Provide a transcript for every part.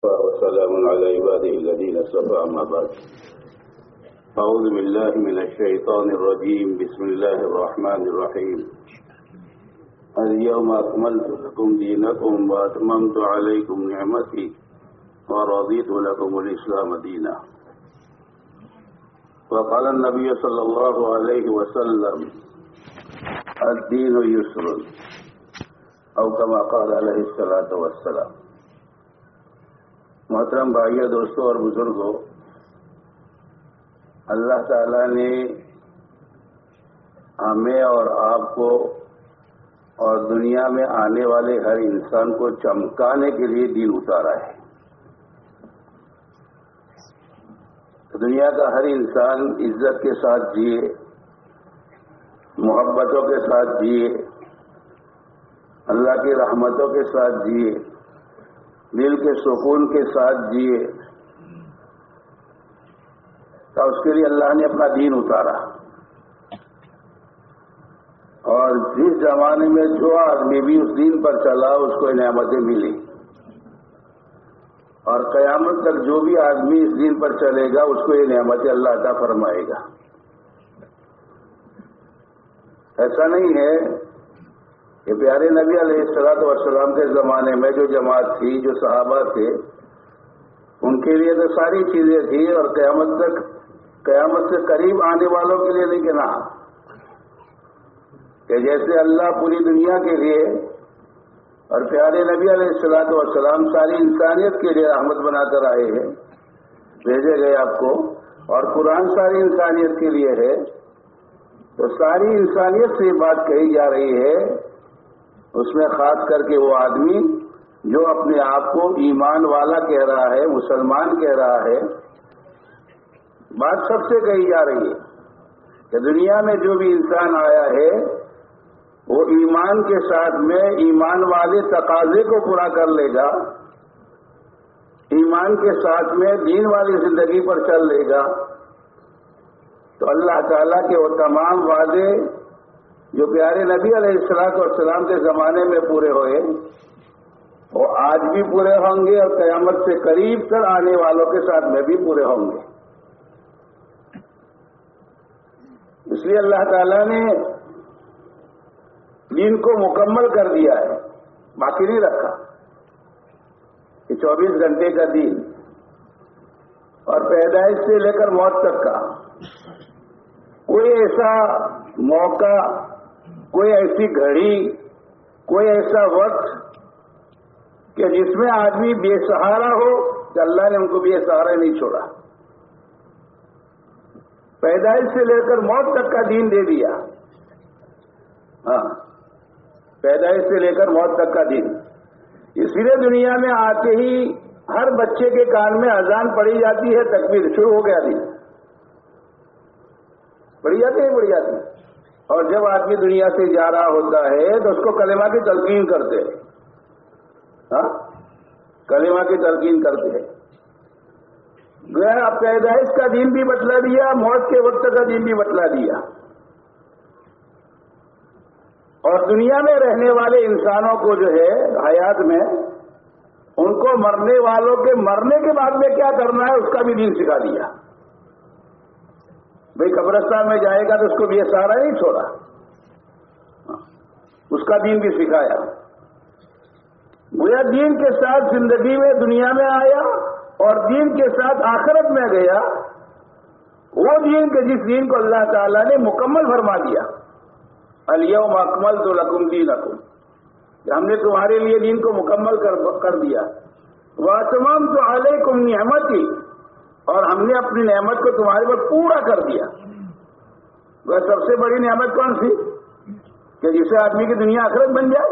وكفى وسلام على عباده الذين اصطفى أما بعد أعوذ بالله من الشيطان الرجيم بسم الله الرحمن الرحيم اليوم أكملت لكم دينكم وأتممت عليكم نعمتي ورضيت لكم الإسلام دينا وقال النبي صلى الله عليه وسلم الدين يسر او كما قال علیہ الصلوۃ والسلام۔ محترم بھائیو، دوستوں اور بزرگوں، اللہ تعالیٰ نے ہمیں اور آپ کو اور دنیا میں آنے والے ہر انسان کو چمکانے کے لیے دین اتارا ہے۔ دنیا کا ہر انسان عزت کے ساتھ جیے، محبتوں کے ساتھ جیے، اللہ کی رحمتوں کے ساتھ جیے، دل کے سکون کے ساتھ جیے، تو اس کے لیے اللہ نے اپنا دین اتارا۔ اور جس زمانے میں جو آدمی بھی اس دین پر چلا اس کو نعمتیں ملی، اور قیامت تک جو بھی آدمی اس دین پر چلے گا اس کو یہ نعمتیں اللہ عطا فرمائے گا۔ ایسا نہیں ہے کہ پیارے نبی علیہ الصلوۃ والسلام کے زمانے میں جو جماعت تھی، جو صحابہ تھے، ان کے لیے تو ساری چیزیں تھی، اور قیامت سے قریب آنے والوں کے لیے نہیں کہنا کہ جیسے اللہ پوری دنیا کے لیے اور پیارے نبی علیہ الصلوۃ والسلام ساری انسانیت کے لیے رحمت بنا کر آئے ہیں، بھیجے گئے آپ کو، اور قرآن ساری انسانیت کے لیے ہے، تو ساری انسانیت سے یہ بات کہی جا رہی ہے، اس میں خاص کر کے وہ آدمی جو اپنے آپ کو ایمان والا کہہ رہا ہے، مسلمان کہہ رہا ہے، بات سب سے کہی جا رہی ہے کہ دنیا میں جو بھی انسان آیا ہے وہ ایمان کے ساتھ میں ایمان والے تقاضے کو پورا کر لے گا، ایمان کے ساتھ میں دین والی زندگی پر چل لے گا، تو اللہ تعالیٰ کے وہ تمام وعدے جو پیارے نبی علیہ الصلوۃ والسلام کے زمانے میں پورے ہوئے وہ آج بھی پورے ہوں گے، اور قیامت سے قریب تر آنے والوں کے ساتھ میں بھی پورے ہوں گے۔ اس لیے اللہ تعالیٰ نے دین کو مکمل کر دیا ہے، باقی نہیں رکھا کہ 24 گھنٹے کا دین، اور پیدائش سے لے کر موت تک کا کوئی ایسا موقع، کوئی ایسی گھڑی، کوئی ایسا وقت کہ جس میں آدمی بے سہارا ہو کہ اللہ نے ان کو بے سہارا نہیں چھوڑا۔ پیدائش سے لے کر موت تک کا دین دے دیا۔ ہاں، پیدائش سے لے کر موت تک کا دین۔ اسی لیے دنیا میں آتے ہی ہر بچے کے کان میں اذان پڑھی جاتی ہے، تکبیر شروع ہو گیا دین، پڑھی جاتی ہے، پڑھی جاتی ہے۔ اور جب آدمی دنیا سے جا رہا ہوتا ہے تو اس کو کلمہ کی تلقین کرتے ہیں، ہاں، کلمہ کی تلقین کرتے ہیں۔ گویا پیدائش کا دین بھی بتلا دیا، موت کے وقت کا دین بھی بتلا دیا، اور دنیا میں رہنے والے انسانوں کو جو ہے حیات میں، ان کو مرنے والوں کے مرنے کے بعد میں کیا کرنا ہے اس کا بھی دین سکھا دیا۔ بھئی قبرستان میں جائے گا تو اس کو بھی یہ سہارا نہیں چھوڑا، اس کا دین بھی سکھایا۔ گویا دین کے ساتھ زندگی میں دنیا میں آیا اور دین کے ساتھ آخرت میں گیا، وہ دین کہ جس دین کو اللہ تعالیٰ نے مکمل فرما دیا۔ الیوم اکملت لکم دینکم، کہ ہم نے تمہارے لیے دین کو مکمل کر دیا۔ واتممت علیکم نعمتی، اور ہم نے اپنی نعمت کو تمہارے پر پورا کر دیا۔ وہ سب سے بڑی نعمت کون سی؟ کہ جس سے آدمی کی دنیا آخرت بن جائے،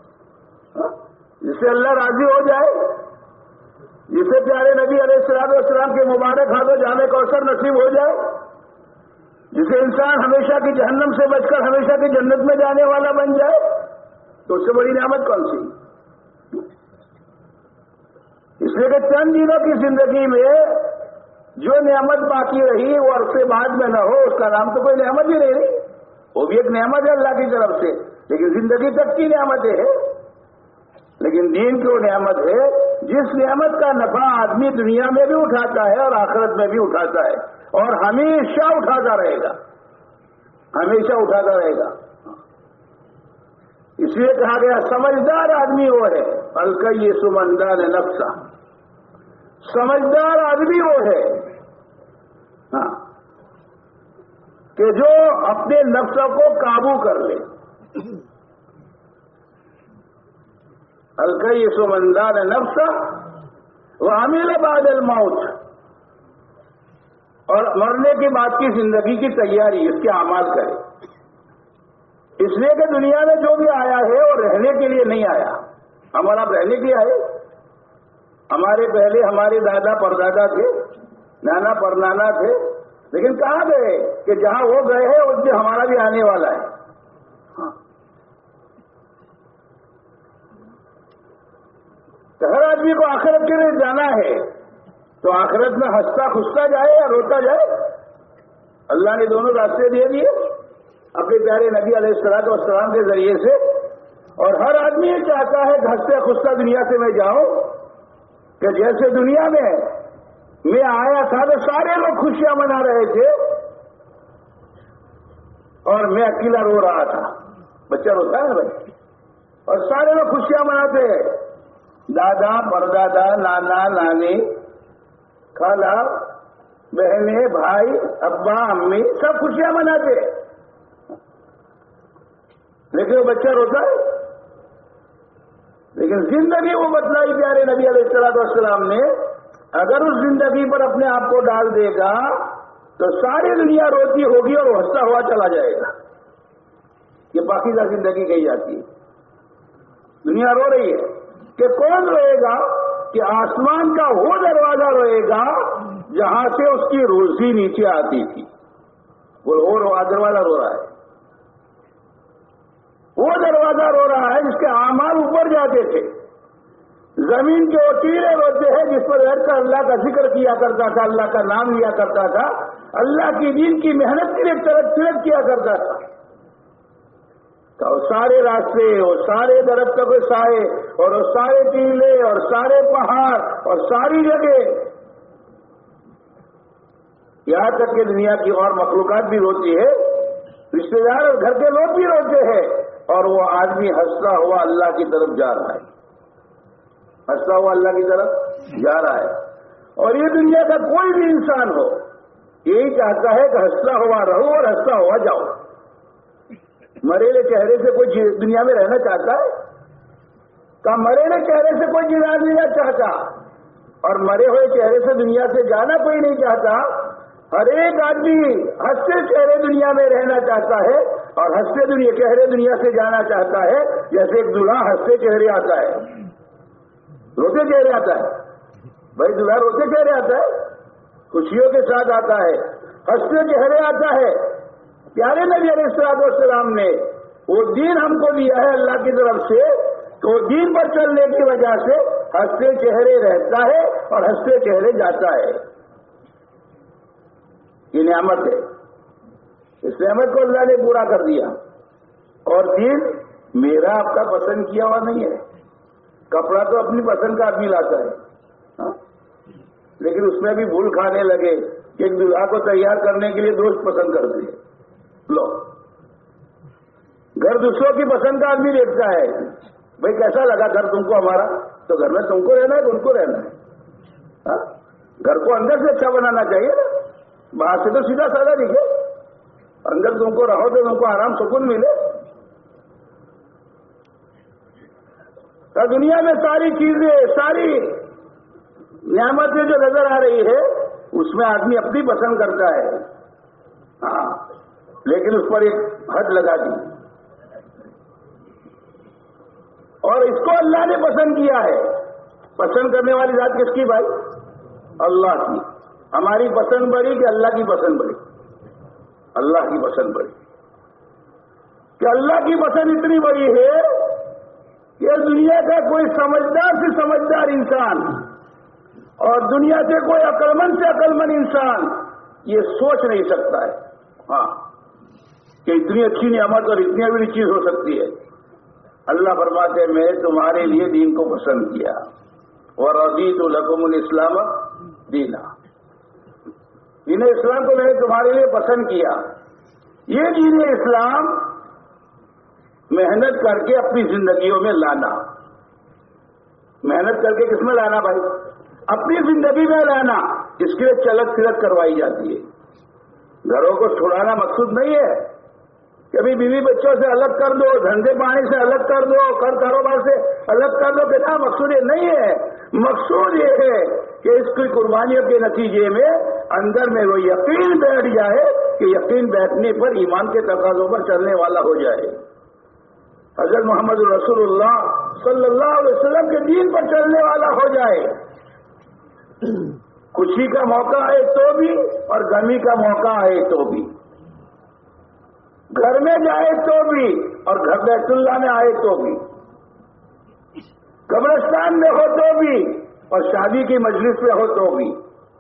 جس سے اللہ راضی ہو جائے، جس سے پیارے نبی علیہ الصلوۃ والسلام کے مبارک ہاتھوں جامع کوثر نصیب ہو جائے، جسے انسان ہمیشہ کی جہنم سے بچ کر ہمیشہ کی جنت میں جانے والا بن جائے، تو اس سے بڑی نعمت کون سی؟ اس لیے کہ چند دنوں کی زندگی میں جو نعمت باقی رہی وہ عرصے بعد میں نہ ہو، اس کا نام تو کوئی نعمت ہی نہیں رہی۔ وہ بھی ایک نعمت ہے اللہ کی طرف سے، لیکن زندگی تک کی نعمتیں ہے، لیکن دین کی وہ نعمت ہے جس نعمت کا نفع آدمی دنیا میں بھی اٹھاتا ہے اور آخرت میں بھی اٹھاتا ہے، اور ہمیشہ اٹھاتا رہے گا، ہمیشہ اٹھاتا رہے گا۔ اس لیے کہا گیا سمجھدار آدمی وہ ہے، الکیس من دان نفسہ، سمجھدار آدمی وہ ہے ہاں کہ جو اپنے نفس کو قابو کر لے۔ الکیس من دان نفسہ وعمل بعد الموت، اور مرنے کے بعد کی زندگی کی تیاری، اس کے اعمال کرے۔ اس لیے کہ دنیا میں جو بھی آیا ہے وہ رہنے کے لیے نہیں آیا، ہمارا رہنے کے لیے آئے۔ ہمارے پہلے ہمارے دادا پردادا تھے، نانا پرنانا تھے، لیکن کہاں گئے کہ جہاں وہ گئے ہیں اس میں ہمارا بھی آنے والا ہے۔ تو ہر آدمی کو آخرت کے لیے جانا ہے، تو آخرت میں ہنستا کھستا جائے یا روتا جائے؟ اللہ نے دونوں راستے دے دیے اپنے پیارے نبی علیہ الصلوۃ والسلام کے ذریعے سے، اور ہر آدمی یہ چاہتا ہے کہ ہنستا کھستا دنیا سے میں جاؤں، کہ جیسے دنیا میں آیا تھا تو سارے لوگ خوشیاں منا رہے تھے اور میں اکیلا رو رہا تھا۔ بچہ روتا ہے بھائی، اور سارے لوگ خوشیاں مناتے ہیں، دادا پردادا نانا نانی خالہ بہنیں بھائی ابا امی سب خوشیاں مناتے، لیکن وہ بچہ روتا ہے۔ لیکن زندگی وہ بتلائی پیارے نبی علیہ الصلوۃ والسلام نے، اگر اس زندگی پر اپنے آپ کو ڈال دے گا تو ساری دنیا روتی ہوگی اور وہ ہنستا ہوا چلا جائے گا۔ یہ پاکیزہ زندگی کہی جاتی ہے۔ دنیا رو رہی ہے کہ کون روئے گا؟ کہ آسمان کا وہ دروازہ روئے گا جہاں سے اس کی روزی نیچے آتی تھی، وہ دروازہ رو رہا ہے، وہ دروازہ رو رہا ہے جس کے اعمال اوپر جاتے تھے۔ زمین کے وہ ٹیلے روتے ہیں جس پر بیٹھ کر اللہ کا ذکر کیا کرتا تھا، اللہ کا نام لیا کرتا تھا، اللہ کی دین کی محنت کے لیے طلب کیا کرتا تھا۔ تو وہ سارے راستے، وہ سارے درختوں کے سائے، اور وہ سارے ٹیلے اور سارے پہاڑ اور ساری جگہ، یہاں تک کہ دنیا کی اور مخلوقات بھی روتی ہے، رشتے دار اور گھر کے لوگ بھی روتے ہیں، اور وہ آدمی ہنستا ہوا اللہ کی طرف جا رہا ہے، ہنستا ہوا اللہ کی طرف جا رہا ہے۔ اور یہ دنیا کا کوئی بھی انسان ہو یہی چاہتا ہے کہ ہنستا ہوا رہو اور ہنستا ہوا جاؤ۔ مریلے چہرے سے کوئی دنیا میں رہنا چاہتا ہے؟ کہ مریلے چہرے سے کوئی جینا نہیں چاہتا، اور مرے ہوئے چہرے سے دنیا سے جانا کوئی نہیں چاہتا۔ ہر ایک آدمی ہنستے چہرے دنیا میں رہنا چاہتا ہے اور ہنستے چہرے دنیا سے جانا چاہتا ہے، جیسے ایک دلہا ہنستے چہرے آتا ہے، روتے چہرے آتا ہے۔ بھائی دلہا روتے چہرے آتا ہے، خوشیوں کے ساتھ آتا ہے، ہنستے چہرے آتا ہے۔ پیارے نبی علیہ الصلوۃ والسلام نے وہ دین ہم کو دیا ہے اللہ کی طرف سے، تو دین پر چلنے کی وجہ سے ہنستے چہرے رہتا ہے اور ہنستے چہرے جاتا ہے۔ یہ نعمت ہے، اس نعمت کو اللہ نے پورا کر دیا۔ اور دین میرا آپ کا پسند کیا ہوا نہیں ہے۔ کپڑا تو اپنی پسند کا آدمی لاتا ہے، لیکن اس میں بھی بھول کھانے لگے کہ ایک دلہا کو تیار کرنے کے لیے دوست پسند کرتے ہیں۔ لو گھر دوسروں کی پسند کا آدمی دیکھتا ہے، بھائی کیسا لگا گھر تم کو ہمارا؟ تو گھر میں تم کو رہنا ہے کہ ان کو رہنا ہے؟ گھر کو اندر سے اچھا بنانا چاہیے نا، باہر سے تو سیدھا سادہ دکھے، اندر تم کو رہو تو تم کو آرام سکون ملے۔ دنیا میں ساری چیزیں، ساری نعمتیں جو نظر آ رہی ہے اس میں آدمی اپنی پسند کرتا ہے، لیکن اس پر ایک حد لگا دی، اور اس کو اللہ نے پسند کیا ہے۔ پسند کرنے والی ذات کس کی بھائی؟ اللہ کی۔ ہماری پسند بڑی کہ اللہ کی پسند بڑی؟ اللہ کی پسند بڑی، کہ اللہ کی پسند اتنی بڑی ہے کہ دنیا کا کوئی سمجھدار سے سمجھدار انسان اور دنیا سے کوئی عقلمند سے عقلمند انسان یہ سوچ نہیں سکتا ہے کہ اتنی اچھی نعمت اور اتنی بڑی چیز ہو سکتی ہے۔ اللہ فرماتے ہیں میں تمہارے لیے دین کو پسند کیا، وَرَضِيتُ لَكُمُ الْإِسْلَامَ دِينًا، دین اسلام کو میں نے تمہارے لیے پسند کیا. یہ دین اسلام محنت کر کے اپنی زندگیوں میں لانا. محنت کر کے کس میں لانا بھائی؟ اپنی زندگی میں لانا. اس کے لیے چلک پھرک کروائی جاتی ہے. گھروں کو چھڑانا مقصود نہیں ہے. کبھی بیوی بچوں سے الگ کر دو، دھندے پانی سے الگ کر دو، کاروبار سے الگ کر دو، کہنا مقصود یہ نہیں ہے. مقصود یہ ہے کہ اس کی قربانیوں کے نتیجے میں اندر میں وہ یقین بیٹھ جائے کہ یقین بیٹھنے پر ایمان کے تقاضوں پر چلنے والا ہو جائے. حضرت محمد رسول اللہ صلی اللہ علیہ وسلم کے دین پر چلنے والا ہو جائے. خوشی کا موقع آئے تو بھی اور غمی کا موقع آئے تو بھی، گھر میں جائے تو بھی اور گھر بیت اللہ میں آئے تو بھی، قبرستان میں ہو تو بھی اور شادی کی مجلس میں ہو تو بھی،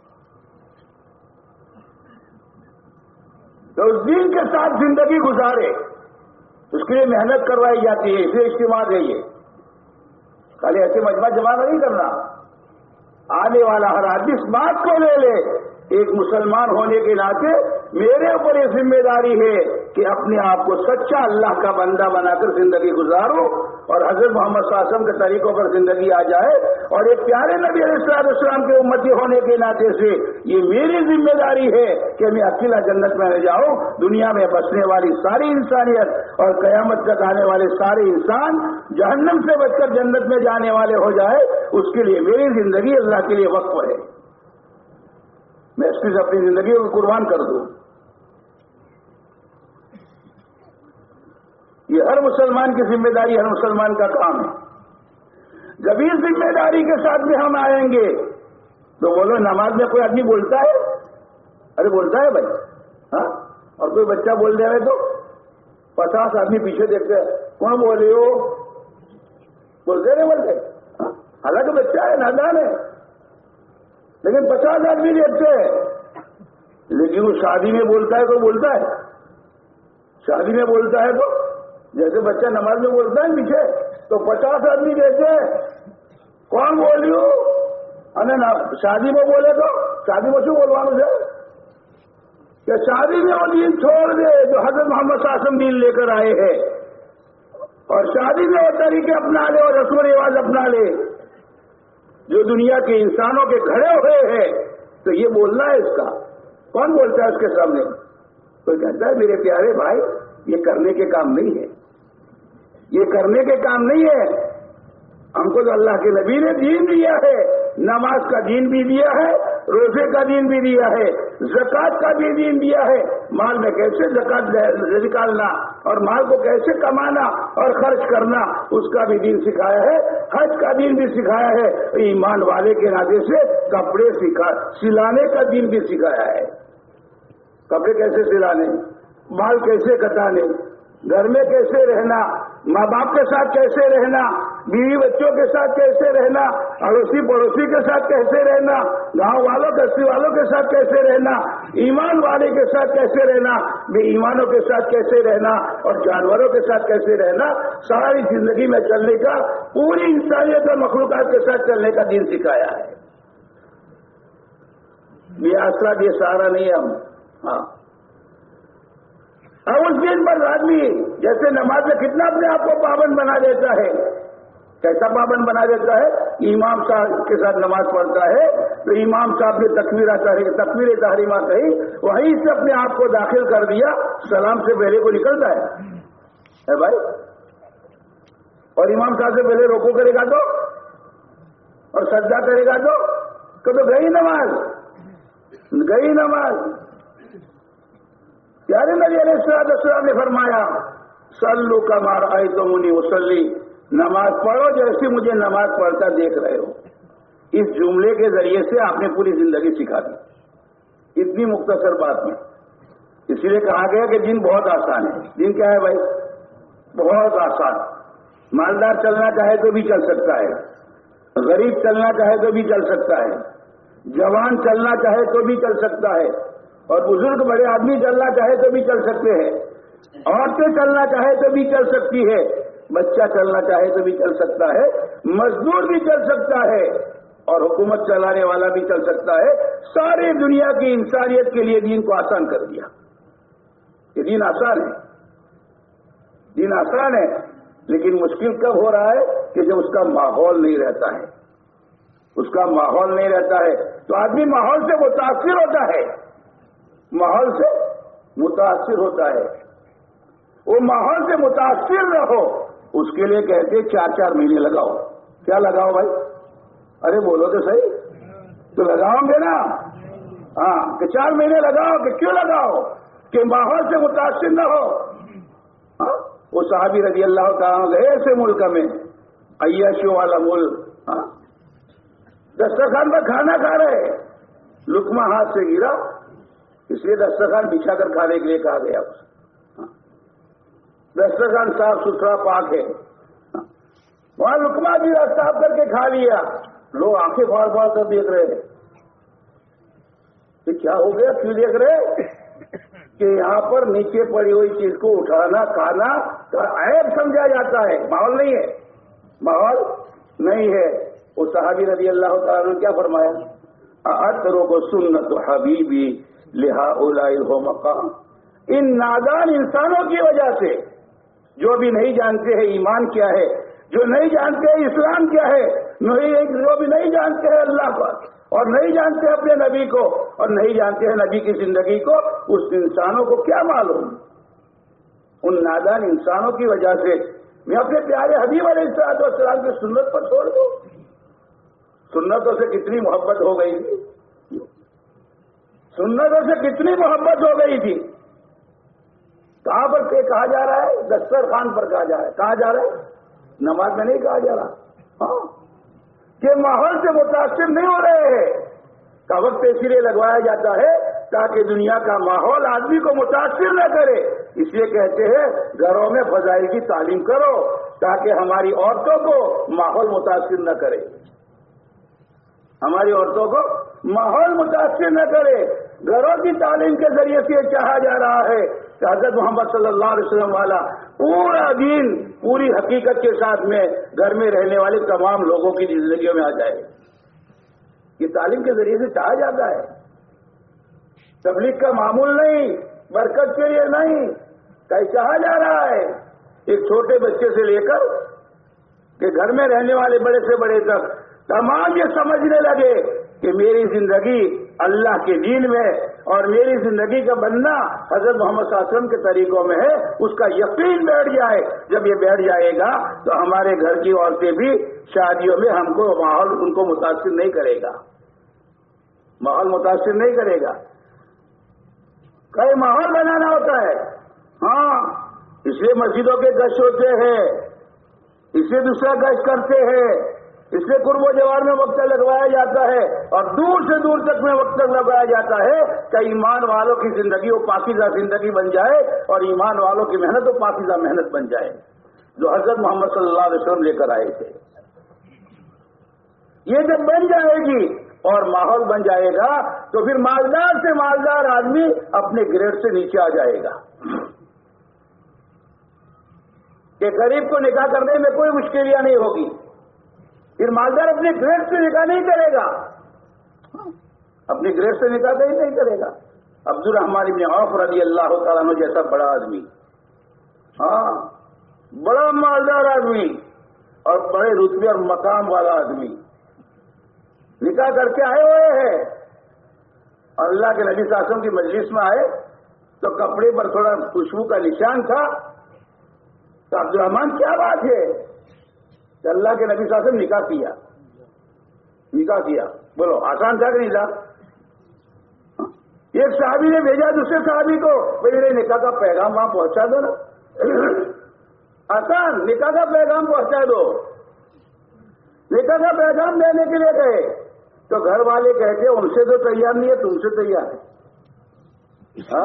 تو اس دین کے ساتھ زندگی گزارے. اس کے لیے محنت کروائی جاتی ہے. اسے اجتماع ہے. یہ خالی ایسے مجمع جمع نہیں کرنا. آنے والا ہر آدمی اس بات کو لے لے، ایک مسلمان ہونے کے ناطے میرے اوپر یہ ذمہ داری ہے کہ اپنے آپ کو سچا اللہ کا بندہ بنا کر زندگی گزارو اور حضرت محمد صلی اللہ علیہ وسلم کے طریقوں پر زندگی آ جائے. اور ایک پیارے نبی علیہ السلام کے امتی ہونے کے ناطے سے یہ میری ذمہ داری ہے کہ میں اکیلا جنت میں نہ جاؤں. دنیا میں بسنے والی ساری انسانیت اور قیامت تک آنے والے سارے انسان جہنم سے بچ کر جنت میں جانے والے ہو جائے. اس کے لیے میری زندگی اللہ کے لیے وقف ہے. میں اس سے اپنی زندگی کو قربان کر دوں. یہ ہر مسلمان کی ذمہ داری، ہر مسلمان کا کام ہے. جب اس ذمہ داری کے ساتھ بھی ہم آئیں گے تو بولو نماز میں کوئی آدمی بولتا ہے؟ ارے بولتا ہے بھائی. ہاں، اور کوئی بچہ بول دے رہے تو 50 آدمی پیچھے دیکھتے ہیں، کون بولے ہو؟ بولتے نہیں بولتے؟ حالانکہ بچہ ہے، نادان ہے، لیکن 50 آدمی دیکھتے ہیں. لیکن وہ شادی میں بولتا ہے تو بولتا ہے. شادی میں بولتا ہے تو جیسے بچہ نماز میں بولتا ہے پیچھے تو 50 آدمی دیکھتے ہیں، کون بولی ہو؟ شادی میں بولے تو شادی میں کیوں بولوا مجھے کہ شادی میں وہ دین چھوڑ دے جو حضرت محمد صلی اللہ علیہ وسلم دین لے کر آئے ہیں، اور شادی میں وہ طریقے اپنا لے اور رسم و رواج اپنا لے جو دنیا کے انسانوں کے گھڑے ہوئے ہیں. تو یہ بولنا ہے اس کا. کون بولتا ہے اس کے سامنے؟ کوئی کہتا ہے میرے پیارے بھائی یہ کرنے کے کام نہیں ہے، یہ کرنے کے کام نہیں ہے. ہم کو تو اللہ کے نبی نے دین دیا ہے، نماز کا دین بھی دیا ہے، روزے کا دین بھی دیا ہے، زکوٰۃ کا بھی دین دیا ہے. مال میں کیسے زکوٰۃ نکالنا اور مال کو کیسے کمانا اور خرچ کرنا اس کا بھی دین سکھایا ہے. حج کا دین بھی سکھایا ہے. ایمان والے کے ناطے سے کپڑے سلانے کا دین بھی سکھایا ہے. کپڑے کیسے سلانے، بال کیسے کٹانے، گھر میں کیسے رہنا، ماں باپ کے ساتھ کیسے رہنا، بیوی بچوں کے ساتھ کیسے رہنا، اڑوسی پڑوسی کے ساتھ کیسے رہنا، گاؤں والوں بستی والوں کے ساتھ کیسے رہنا، ایمان والے کے ساتھ کیسے رہنا، بے ایمانوں کے ساتھ کیسے رہنا اور جانوروں کے ساتھ کیسے رہنا. ساری زندگی میں چلنے کا، پوری انسانیت اور مخلوقات کے ساتھ چلنے کا دین سکھایا ہے. بے آسرا بے سہارا نہیں ہے ہم. ہاں، اب اس دن پر آدمی جیسے نماز میں کتنا اپنے آپ کو پابند بنا دیتا ہے، کیسا پابند بنا دیتا ہے؟ امام صاحب کے ساتھ نماز پڑھتا ہے تو امام صاحب نے تکبیر تحریمہ کہی، وہیں سے اپنے آپ کو داخل کر دیا، سلام سے پہلے کو نکلتا ہے بھائی. اور امام صاحب سے پہلے رکوع کرے گا تو اور سجدہ کرے گا تو گئی نماز. پیارے نبی علیہ السلام نے فرمایا صلو کما رأیتمونی اصلی، نماز پڑھو جیسے مجھے نماز پڑھتا دیکھ رہے ہو. اس جملے کے ذریعے سے آپ نے پوری زندگی سکھا دی اتنی مختصر بات میں. اس لیے کہا گیا کہ دین بہت آسان ہے. دین کیا ہے بھائی؟ بہت آسان. مالدار چلنا چاہے تو بھی چل سکتا ہے، غریب چلنا چاہے تو بھی چل سکتا ہے، جوان چلنا چاہے تو بھی چل سکتا ہے، اور بزرگ بڑے آدمی چلنا چاہے تو بھی چل سکتے ہیں، عورتیں چلنا چاہے تو بھی چل سکتی ہے، بچہ چلنا چاہے تو بھی چل سکتا ہے، مزدور بھی چل سکتا ہے، اور حکومت چلانے والا بھی چل سکتا ہے. ساری دنیا کی انسانیت کے لیے دین کو آسان کر دیا. یہ دین آسان ہے، دین آسان ہے، لیکن مشکل کب ہو رہا ہے کہ جب اس کا ماحول نہیں رہتا ہے. اس کا ماحول نہیں رہتا ہے تو آدمی ماحول سے متاثر ہوتا ہے، ماحول سے متاثر ہوتا ہے. وہ ماحول سے متاثر نہ ہو اس کے لیے کہتے 4 مہینے لگاؤ. کیا لگاؤ بھائی؟ ارے بولو تو صحیح، تو لگاؤں گے نا. ہاں کہ 4 مہینے لگاؤ. کہ کیوں لگاؤ؟ کہ ماحول سے متاثر نہ ہو. ہاں وہ صحابی رضی اللہ تعالیٰ گئے ایسے ملک میں، عیاشیوں والا ملک، ہاں دسترخوان پر کھانا کھا رہے، لقمہ ہاتھ سے گرا، اس لیے دسترخوان بچھا کر کھانے کے لیے کہا گیا. دسترخوان صاف ستھرا پاک ہے، وہاں لقمہ بھی صاف کر کے کھا لیا. لوگ آنکھیں پھاڑ پھاڑ کر دیکھ رہے ہیں کہ کیا ہو گیا، کیوں دیکھ رہے کہ یہاں پر نیچے پڑی ہوئی چیز کو اٹھانا کھانا عیب سمجھا جاتا ہے. ماحول نہیں ہے، ماحول نہیں ہے. وہ صحابی رضی اللہ تعالیٰ نے کیا فرمایا؟ اترک سنت حبیبی لہؤلاء ہو مقام. ان نادان انسانوں کی وجہ سے، جو بھی نہیں جانتے ہیں ایمان کیا ہے، جو نہیں جانتے ہیں اسلام کیا ہے، جو بھی نہیں جانتے ہیں اللہ کو اور نہیں جانتے ہیں اپنے نبی کو اور نہیں جانتے ہیں نبی کی زندگی کو، اس انسانوں کو کیا معلوم؟ ان نادان انسانوں کی وجہ سے میں اپنے پیارے حبیب علیہ السلام کی سنت پر چھوڑ دوں. سنتوں سے کتنی محبت ہو گئی تھی، سنتوں سے کتنی محبت ہو گئی تھی. کہاں پر کہا جا رہا ہے؟ دسترخوان پر کہا جا رہا ہے. کہاں جا رہا ہے؟ نماز میں نہیں کہا جا رہا. ہاں کہ ماحول سے متاثر نہیں ہو رہے ہیں کا وقت اس لیے لگوایا جاتا ہے تاکہ دنیا کا ماحول آدمی کو متاثر نہ کرے. اس لیے کہتے ہیں گھروں میں فضائل کی تعلیم کرو تاکہ ہماری عورتوں کو ماحول متاثر نہ کرے، ہماری عورتوں کو ماحول متاثر نہ کرے. گھروں کی تعلیم کے ذریعے سے یہ چاہا جا رہا ہے کہ حضرت محمد صلی اللہ علیہ وسلم والا پورا دین پوری حقیقت کے ساتھ میں گھر میں رہنے والے تمام لوگوں کی زندگیوں میں آ جائے. یہ تعلیم کے ذریعے سے چاہا جاتا ہے. تبلیغ کا معمول نہیں، برکت کے لیے نہیں، کہیں چاہا جا رہا ہے. ایک چھوٹے بچے سے لے کر کہ گھر میں رہنے والے بڑے سے بڑے تک تمام یہ سمجھنے لگے کہ میری زندگی اللہ کے دین میں اور میری زندگی کا بننا حضرت محمد صلی اللہ علیہ وسلم کے طریقوں میں ہے. اس کا یقین بیٹھ جائے. جب یہ بیٹھ جائے گا تو ہمارے گھر کی عورتیں بھی شادیوں میں ہم کو ماحول ان کو متاثر نہیں کرے گا، ماحول متاثر نہیں کرے گا. کئی ماحول بنانا ہوتا ہے. ہاں اس لیے مسجدوں کے گشت ہوتے ہیں، اس لیے دوسرا گشت کرتے ہیں، اس لیے قرب و جوار میں وقت لگوایا جاتا ہے اور دور سے دور تک میں وقت لگوایا جاتا ہے کہ ایمان والوں کی زندگی وہ پاکیزہ زندگی بن جائے اور ایمان والوں کی محنت وہ پاکیزہ محنت بن جائے جو حضرت محمد صلی اللہ علیہ وسلم لے کر آئے تھے. یہ جب بن جائے گی اور ماحول بن جائے گا تو پھر مالدار سے مالدار آدمی اپنے گریڈ سے نیچے آ جائے گا کہ غریب کو نکاح کرنے میں کوئی مشکلیاں نہیں ہوگی. پھر مالدار اپنے گریڈ سے نکاح نہیں کرے گا، اپنے گریڈ سے نکاح کہیں نہیں کرے گا. عبد الرحمن بن عوف رضی اللہ تعالیٰ عنہ جیسا بڑا آدمی، ہاں بڑا مالدار آدمی اور بڑے رتبے اور مقام والا آدمی نکاح کر کے آئے ہوئے ہیں اور اللہ کے نبی صلی اللہ علیہ وسلم کی مجلس میں آئے تو کپڑے پر تھوڑا خوشبو کا نشان تھا. تو عبد الرحمن کیا بات ہے کہ اللہ کے نبی صلی اللہ علیہ وسلم نکاح کیا. بولو آسان تھا کہ نہیں تھا؟ ایک صحابی نے بھیجا دوسرے صحابی کو، میرے نکاح کا پیغام وہاں پہنچا دو نا. آسان، نکاح کا پیغام پہنچا دو. نکاح کا پیغام دینے کے لیے گئے تو گھر والے کہتے ان سے تو تیار نہیں ہے، تم سے تیار ہے.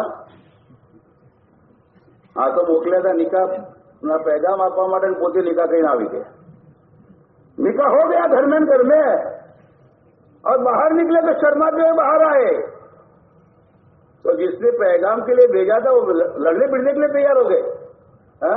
ہاں تو موکلے تھا نکاح پیغام آپ پوتے نکاح کہیں نہ گیا. نکاح ہو گیا گھر میں اور باہر نکلے تو شرماتے ہوئے باہر آئے تو جس نے پیغام کے لیے بھیجا تھا وہ لڑنے بڑھنے کے لیے تیار ہو گئے.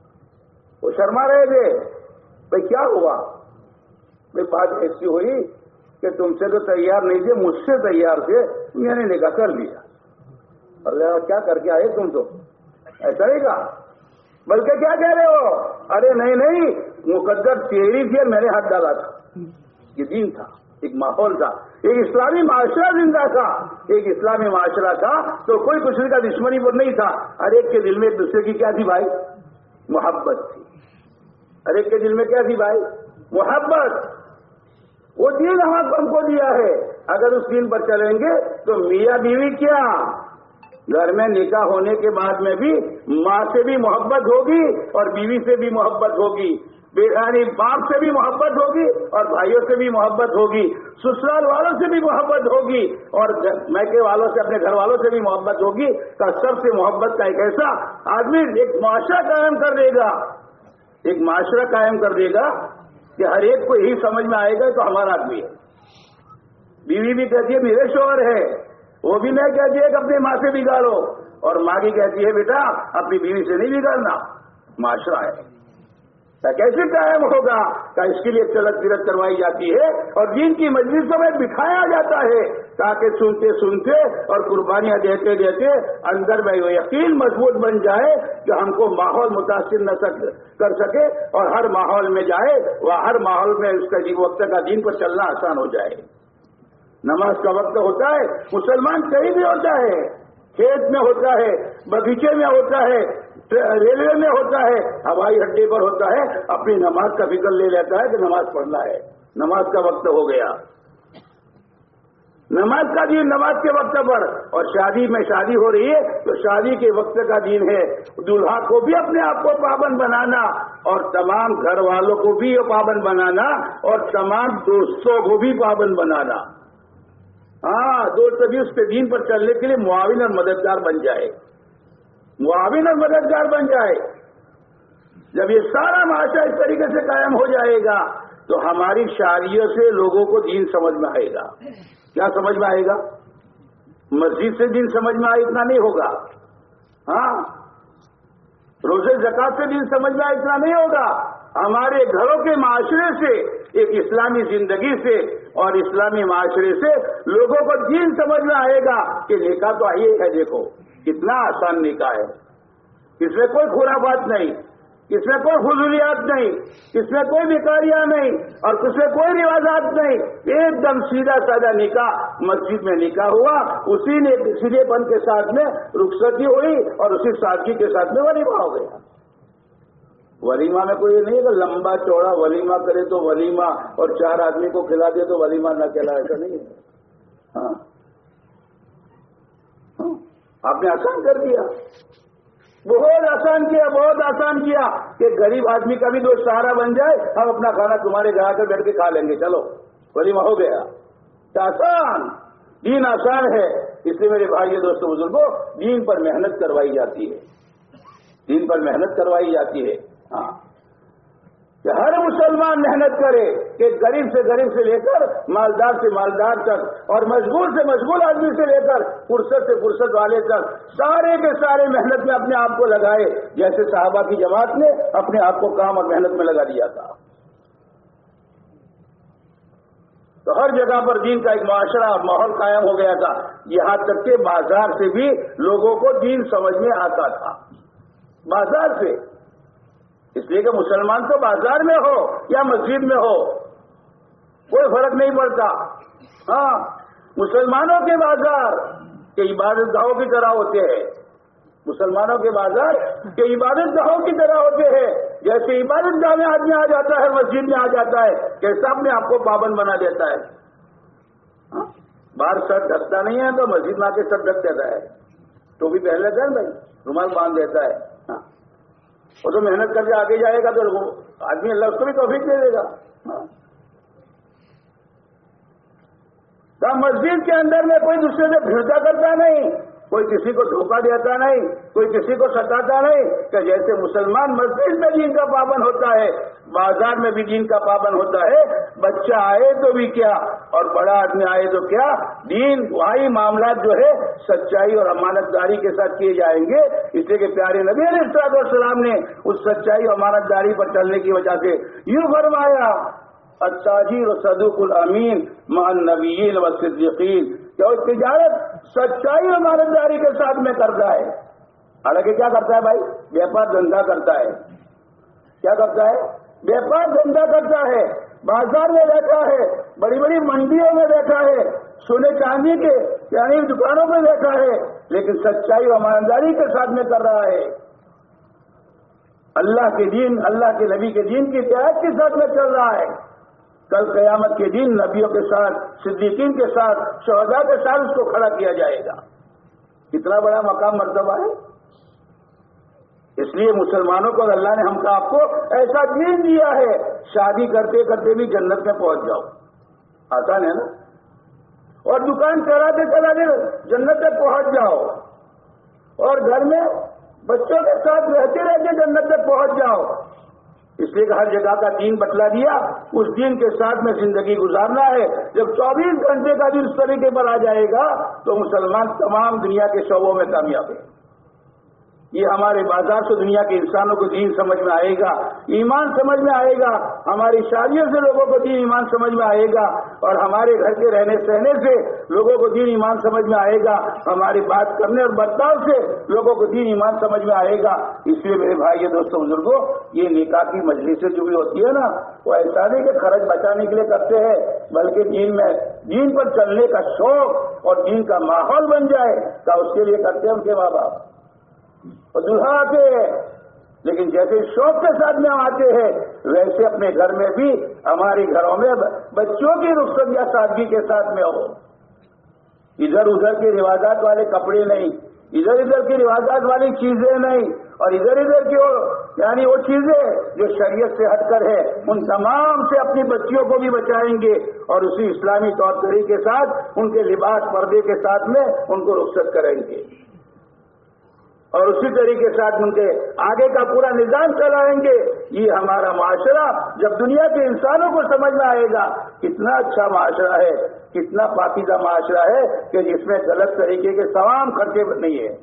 وہ شرما رہے تھے. بھائی کیا ہوا؟ بات ایسی ہوئی کہ تم سے تو تیار نہیں تھے، مجھ سے تیار تھے، میں نے نکاح کر لیا۔ اللہ کیا کر کے آئے تم؟ تو ایسا ہی کہا، بلکہ کیا کہہ رہے ہو؟ ارے نہیں، مقدر تیری تھی اور میں نے ہاتھ ڈالا تھا۔ یہ دین تھا، ایک ماحول تھا، ایک اسلامی معاشرہ زندہ تھا، ایک اسلامی معاشرہ تھا تو کوئی دوسرے کا دشمنی پر نہیں تھا۔ ہر ایک کے دل میں ایک دوسرے کی کیا تھی بھائی؟ محبت تھی۔ ہر ایک کے دل میں کیا تھی بھائی؟ محبت۔ وہ دین ہم کو دیا ہے، اگر اس دین پر چلیں گے تو میاں بیوی کیا، گھر میں نکاح ہونے کے بعد میں بھی ماں سے بھی محبت ہوگی اور بیوی سے بھی محبت ہوگی، یعنی باپ سے بھی محبت ہوگی اور بھائیوں سے بھی محبت ہوگی، سسرال والوں سے بھی محبت ہوگی اور میکے والوں سے، اپنے گھر والوں سے بھی محبت ہوگی۔ تو سب سے محبت کا ایک ایسا آدمی ایک معاشرہ قائم کر دے گا، ایک معاشرہ قائم کر دے گا کہ ہر ایک کو یہی سمجھ میں آئے گا تو ہمارا آدمی ہے۔ بیوی بھی کہتی ہے میرے شوہر ہے، وہ بھی نہیں کہتی ہے کہ اپنی ماں سے بگاڑو، اور ماں بھی کہتی ہے بیٹا اپنی بیوی سے نہیں بگاڑنا۔ معاشرہ ہے کیسے قائم ہوگا؟ کہ اس کے لیے چلت پھرت کروائی جاتی ہے اور دین کی مجلسوں میں بٹھایا جاتا ہے تاکہ سنتے سنتے اور قربانیاں دیتے دیتے اندر میں وہ یقین مضبوط بن جائے کہ ہم کو ماحول متاثر نہ کر سکے اور ہر ماحول میں جائے، وہ ہر ماحول میں اس کا وقت کا دین پر چلنا آسان ہو جائے۔ نماز کا وقت ہوتا ہے، مسلمان کہیں بھی ہوتا ہے، کھیت میں ہوتا ہے، باغیچے میں ہوتا ہے، ریلوے میں ہوتا ہے، ہوائی اڈے پر ہوتا ہے، اپنی نماز کا فکر لے لیتا ہے کہ نماز پڑھنا ہے، نماز کا وقت ہو گیا، نماز کا دین نماز کے وقت پر۔ اور شادی میں شادی ہو رہی ہے تو شادی کے وقت کا دین ہے، دلہا کو بھی اپنے آپ کو پابند بنانا اور تمام گھر والوں کو بھی پابند بنانا اور تمام دوستوں کو بھی پابند بنانا۔ ہاں، دوست بھی اس کے دین پر چلنے کے لیے معاون اور مددگار بن جائے، معاون اور مددگار بن جائے۔ جب یہ سارا معاشرہ اس طریقے سے قائم ہو جائے گا تو ہماری شادیوں سے لوگوں کو دین سمجھ میں آئے گا۔ کیا سمجھ میں آئے گا؟ مسجد سے دین سمجھ میں آئے اتنا نہیں ہوگا، ہاں، روزے زکات سے دین سمجھ میں آئے اتنا نہیں ہوگا، ہمارے گھروں کے معاشرے سے، ایک اسلامی زندگی سے اور اسلامی معاشرے سے لوگوں کو دین سمجھ میں آئے گا کہ نکاح تو آئیے ہے، دیکھو کتنا آسان نکاح ہے، اس میں کوئی خرافات نہیں، اس میں کوئی فضولیات نہیں، اس میں کوئی بیکاریاں نہیں اور اس میں کوئی رواجات نہیں، ایک دم سیدھا سادہ نکاح مسجد میں نکاح ہوا، اسی نے سیدھے پن کے ساتھ میں رخصتی ہوئی اور اسی سادگی کے ساتھ میں ولیمہ ہو گیا۔ ولیمہ میں کوئی نہیں ہے کہ لمبا چوڑا ولیمہ کرے تو ولیمہ اور 4 آدمی کو کھلا دے تو ولیمہ نہ کھلا، ایسا نہیں ہے۔ ہاں، آپ نے آسان کر دیا، بہت آسان کیا، بہت آسان کیا کہ غریب آدمی کا بھی دوست سہارا بن جائے، ہم اپنا کھانا تمہارے گھر آ کر بیٹھ کے کھا لیں گے، چلو ولیمہ ہو گیا۔ آسان، دین آسان ہے، اس لیے میرے بھائی دوستوں بزرگوں، دین پر محنت کروائی جاتی ہے، دین پر محنت کروائی جاتی ہے۔ ہاں، کہ ہر مسلمان محنت کرے کہ غریب سے لے کر مالدار سے مالدار تک اور مشغول سے مشغول آدمی سے لے کر فرصت سے فرصت والے تک سارے کے سارے محنت میں اپنے آپ کو لگائے، جیسے صحابہ کی جماعت نے اپنے آپ کو کام اور محنت میں لگا دیا تھا۔ تو ہر جگہ پر دین کا ایک معاشرہ اور ماحول قائم ہو گیا تھا، یہاں تک کہ بازار سے بھی لوگوں کو دین سمجھ میں آتا تھا، بازار سے، اس لیے کہ مسلمان تو بازار میں ہو یا مسجد میں ہو کوئی فرق نہیں پڑتا۔ ہاں، مسلمانوں کے بازار کے عبادت گاہوں کی طرح ہوتے ہیں، مسلمانوں کے بازار کے عبادت گاہوں کی طرح ہوتے ہیں، جیسے عبادت گاہ میں آدمی آ جاتا ہے، مسجد میں آ جاتا ہے، کیسا اپنے آپ کو پابند بنا دیتا ہے۔ باہر سر ڈھکتا نہیں ہے تو مسجد میں آ کے سر ڈھک دیتا ہے، ٹوپی پہن لیتا ہے بھائی، رومال باندھ دیتا ہے، وہ تو محنت کر کے آگے جائے گا تو آدمی اللہ اس کو بھی توفیق دے دے گا۔ مسجد کے اندر میں کوئی دوسرے سے بھیڑتا کرتا نہیں، کوئی کسی کو دھوکہ دیتا نہیں، کوئی کسی کو ستاتا نہیں، کہ جیسے مسلمان مسجد میں دین کا پابند ہوتا ہے، بازار میں بھی دین کا پابند ہوتا ہے، بچہ آئے تو بھی کیا اور بڑا آدمی آئے تو کیا، دین وہی معاملات جو ہے سچائی اور امانت داری کے ساتھ کیے جائیں گے۔ اس لیے کہ پیارے نبی علیہ السلام نے اس سچائی اور امانت داری پر چلنے کی وجہ سے یوں فرمایا التاجر صدوق الامین مع النبیین والصدیقین، کہ وہ تجارت سچائی اور ایمانداری کے ساتھ میں کرتا ہے۔ حالانکہ کیا کرتا ہے بھائی؟ بیپار دھندا کرتا ہے۔ کیا کرتا ہے؟ بیپار دھندا کرتا ہے، بازار میں بیٹھا ہے، بڑی بڑی منڈیوں میں بیٹھا ہے، سونے چاندی کے یعنی دکانوں میں بیٹھا ہے، لیکن سچائی اور ایمانداری کے ساتھ میں کر رہا ہے۔ اللہ کے دین، اللہ کے نبی کے دین کی اطاعت کے ساتھ میں چل رہا ہے۔ کل قیامت کے دن نبیوں کے ساتھ، صدیقین کے ساتھ، شہداء کے ساتھ اس کو کھڑا کیا جائے گا۔ کتنا بڑا مقام مرتبہ ہے۔ اس لیے مسلمانوں کو اللہ نے ہم کا آپ کو ایسا دین دیا ہے، شادی کرتے کرتے بھی جنت میں پہنچ جاؤ، آسان ہے نا، اور دکان چلاتے چلاتے جنت میں پہنچ جاؤ، اور گھر میں بچوں کے ساتھ رہتے رہتے جنت میں پہنچ جاؤ۔ اس لیے کہ ہر جگہ کا دین بتلا دیا، اس دین کے ساتھ میں زندگی گزارنا ہے۔ جب 24 گھنٹے کا دن اس طریقے پر آ جائے گا تو مسلمان تمام دنیا کے شعبوں میں کامیاب ہے۔ یہ ہمارے بازار سے دنیا کے انسانوں کو دین سمجھ میں آئے گا، ایمان سمجھ میں آئے گا، ہماری شادیوں سے لوگوں کو دین ایمان سمجھ میں آئے گا، اور ہمارے گھر کے رہنے سہنے سے لوگوں کو دین ایمان سمجھ میں آئے گا، ہماری بات کرنے اور برتاؤ سے لوگوں کو دین ایمان سمجھ میں آئے گا۔ اس لیے میرے بھائی دوستوں بزرگوں، یہ نکاح کی مجلسیں جو بھی ہوتی ہے نا، وہ ایسا نہیں کہ خرچ بچانے کے لیے کرتے ہیں، بلکہ دین پر چلنے کا شوق اور دین کا ماحول بن جائے تو اس کے لیے کرتے ہیں ان کے ماں باپ اور دلہا آتے ہیں۔ لیکن جیسے شوق کے ساتھ میں ہم آتے ہیں، ویسے اپنے گھر میں بھی ہمارے گھروں میں بچوں کی رخصت یا سادگی کے ساتھ میں ہو، ادھر ادھر کے روایات والے کپڑے نہیں، ادھر ادھر کی روایات والی چیزیں نہیں، اور ادھر ادھر کی یعنی وہ چیزیں جو شریعت سے ہٹ کر ہے، ان تمام سے اپنی بچیوں کو بھی بچائیں گے، اور اسی اسلامی طور طریقے کے ساتھ ان کے لباس پردے کے ساتھ میں ان کو رخصت کریں گے، اور اسی طریقے کے ساتھ ان کے آگے کا پورا نظام چلائیں گے۔ یہ ہمارا معاشرہ جب دنیا کے انسانوں کو سمجھ میں آئے گا کتنا اچھا معاشرہ ہے، کتنا پاکیزہ معاشرہ ہے کہ جس میں غلط طریقے کے تمام خرچے نہیں ہیں۔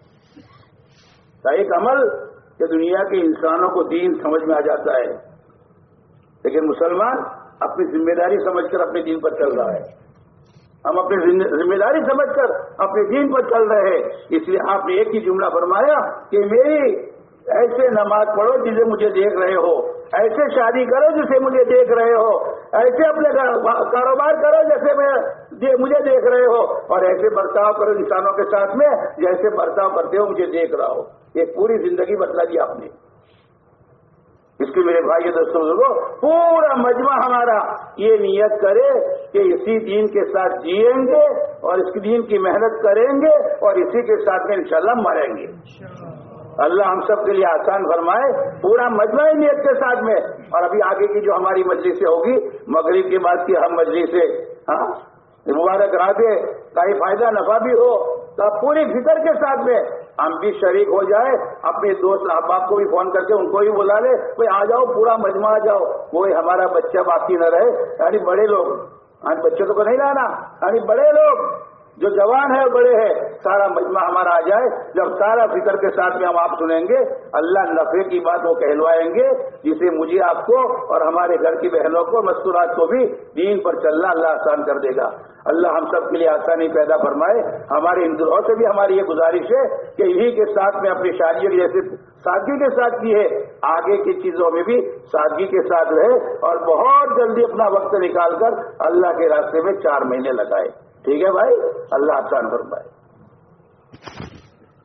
ایک عمل کہ دنیا کے انسانوں کو دین سمجھ میں آ جاتا ہے، لیکن مسلمان اپنی ذمہ داری سمجھ کر اپنے دین پر چل رہا ہے، ہم اپنی ذمہ داری سمجھ کر اپنے دین پر چل رہے ہیں۔ اس لیے آپ نے ایک ہی جملہ فرمایا کہ میری ایسے نماز پڑھو جسے مجھے دیکھ رہے ہو، ایسے شادی کرو جسے مجھے دیکھ رہے ہو، ایسے اپنے کاروبار کرو جیسے مجھے دیکھ رہے ہو، اور ایسے برتاؤ کرو انسانوں کے ساتھ میں جیسے برتاؤ کرتے ہو مجھے دیکھ رہا ہو۔ یہ پوری زندگی بتلا دی آپ نے۔ اس کے میرے بھائی دوستوں بزرگوں، پورا مجمع ہمارا یہ نیت کرے کہ اسی دین کے ساتھ جیئیں گے اور اس دین کی محنت کریں گے اور اسی کے ساتھ میں انشاءاللہ مریں گے۔ اللہ ہم سب کے لیے آسان فرمائے، پورا مجمع نیت کے ساتھ میں۔ اور ابھی آگے کی جو ہماری مجلسیں ہوگی، مغرب کے بعد کی ہم مجلسیں مبارک راتیں، کہیں فائدہ نفع بھی ہو تو پوری فکر کے ساتھ میں ہم بھی شریک ہو جائے، اپنے دوست احباب کو بھی فون کر کے ان کو بھی بلا لے، کوئی آ جاؤ، پورا مجمع آ جاؤ، کوئی ہمارا بچہ باقی نہ رہے، یعنی بڑے لوگ، بچوں کو نہیں لانا، یعنی بڑے لوگ جو جوان ہے اور بڑے ہیں، سارا مجمع ہمارا آ جائے۔ جب سارا فکر کے ساتھ میں ہم آپ سنیں گے، اللہ نفع کی بات وہ کہلوائیں گے، جسے مجھے آپ کو اور ہمارے گھر کی بہنوں کو مستورات کو بھی دین پر چلنا اللہ آسان کر دے گا۔ اللہ ہم سب کے لیے آسانی پیدا فرمائے۔ ہمارے ان دلوں سے بھی ہماری یہ گزارش ہے کہ یہی کے ساتھ میں اپنی شادیوں جیسے سادگی کے ساتھ کی ہے، آگے کی چیزوں میں بھی سادگی کے ساتھ رہے اور بہت جلدی اپنا وقت نکال کر اللہ کے راستے میں 4 مہینے لگائے۔ ٹھیک ہے بھائی، اللہ آسان فرمائے۔